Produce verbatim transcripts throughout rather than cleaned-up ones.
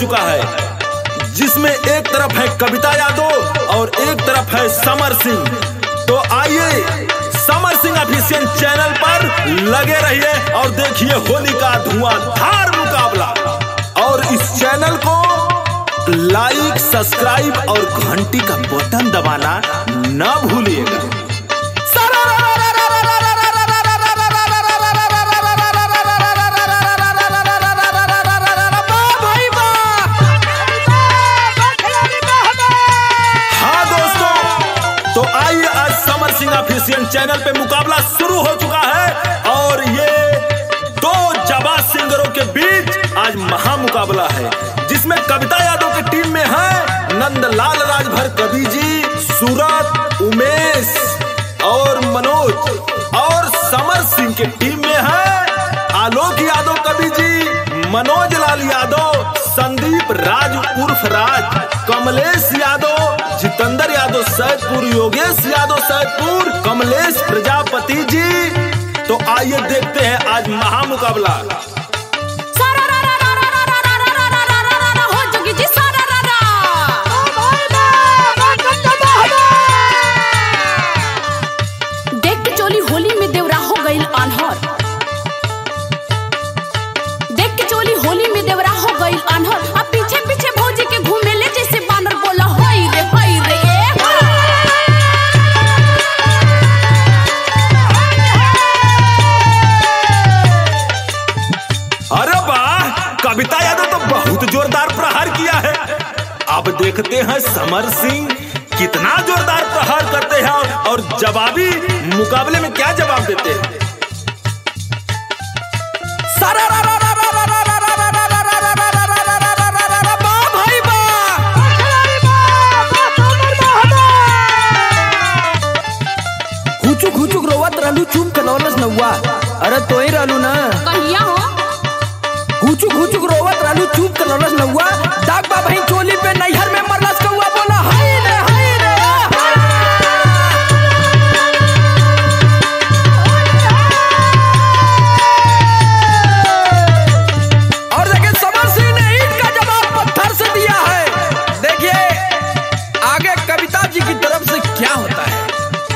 चुका है, जिसमें एक तरफ है कविता यादव और एक तरफ है समर सिंह। तो आइए समर सिंह ऑफिशियल चैनल पर लगे रहिए और देखिए होली का धुआंधार मुकाबला। और इस चैनल को लाइक, सब्सक्राइब और घंटी का बटन दबाना ना भूलिएगा। तो आइए आज समर सिंह ऑफिशियल चैनल पे मुकाबला शुरू हो चुका है और ये दो जाबाज सिंगरों के बीच आज महा मुकाबला है, जिसमें कविता यादव की टीम में है नंदलाल राजभर कवि जी, सूरत, उमेश और मनोज, और समर सिंह की टीम में है आलोक यादव कवि जी, मनोज लाल यादव, संदीप राज उर्फ राज, कमलेश यादव, जितेंद्र यादव सैदपुर, योगेश यादव सैदपुर, कमलेश प्रजापति जी। तो आइए देखते हैं आज महा मुकाबला। देख के चोली होली में देवरा हो गईल अनहर, देख के चोली होली में देवरा हो गईल अनहर, अब पीछे पीछे भौजी के घूमे ले जैसे बानर बोला होई रे होई रे। अरे वाह, कविता यादव तो बहुत जोरदार प्रहार किया है। अब देखते हैं समर सिंह कितना जोरदार प्रहार करते हैं और, और जवाबी मुकाबले में क्या जवाब देते हैं। हुचुक हुचुक रोवत रहलू चुप कनौलस नौवा। अरे तो ही रहलू ना कहिया हो हुचुक हुचुक रोवत रहलू चुप कनौलस नौवा। डाक बा बहन चोली पे नैहर में मरलस कौवा बोला हाय रे हाय रे। और देखिए समर सिंह ने ईंट का जवाब पत्थर से दिया है। देखिए आगे कविता जी की तरफ से क्या होता है।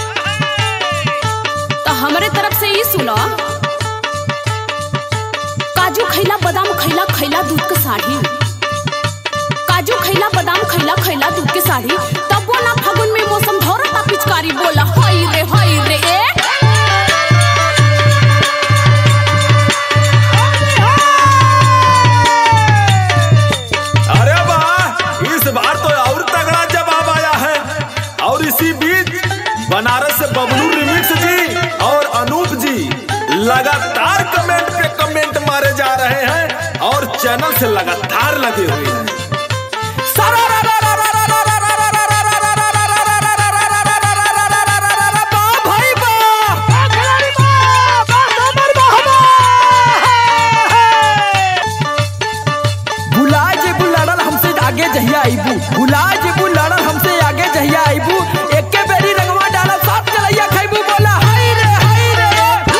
तो हमारे तरफ से ही सुनो, काजू खैला बादाम खैला खैला दूध के साड़ी, काजू खैला बादाम खैला खैला दूध के साड़ी, तब वो ना फागुन में मौसम धौरता पिचकारी बोला होई रे होई रे ए। अरे वाह, इस बार तो और तगड़ा जवाब आया है। और इसी बीच बनारस से बबलू रिमिक्स जी और अनूप जी लगातार कमेंट पे कमेंट मारे जा रहे हैं और चैनल से लगातार लगे हुए हैं। भुला जेबू लड़ल हमसे आगे जहिया आईबू, भुला जेबू लड़ल हमसे आगे जहिया आईबू, एके बेरी रंगवा डाला साथ चलैया खैबू बोला हाय रे हाय रे।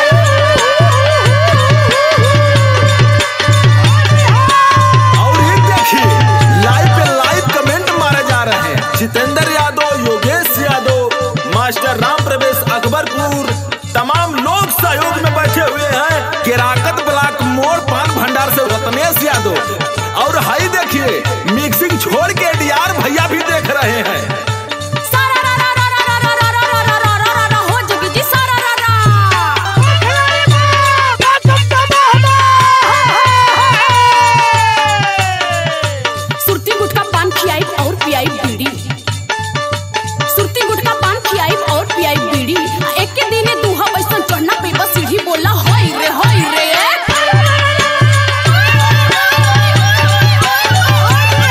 और ये देखिए लाइव पे लाइव कमेंट मारे जा रहे हैं। जितेंद्र यादव, योगेश यादव, मास्टर राम प्रवेश अकबरपुर, तमाम लोग सहयोग में बैठे हुए हैं। केराकत ब्लॉक मोड़ पान भंडार से रत्नेश यादव। और हाई देखिए मिक्सिंग छोड़ के डीआर भैया भी देख रहे हैं। सुरती गुटका पान खियाई और पियाई बीड़ी, सुरती गुटका पान खियाई और पियाई बीड़ी, एक के दिने दूहा बैसन चढ़ना पेबा सीढ़ी बोला होई रे होई रे।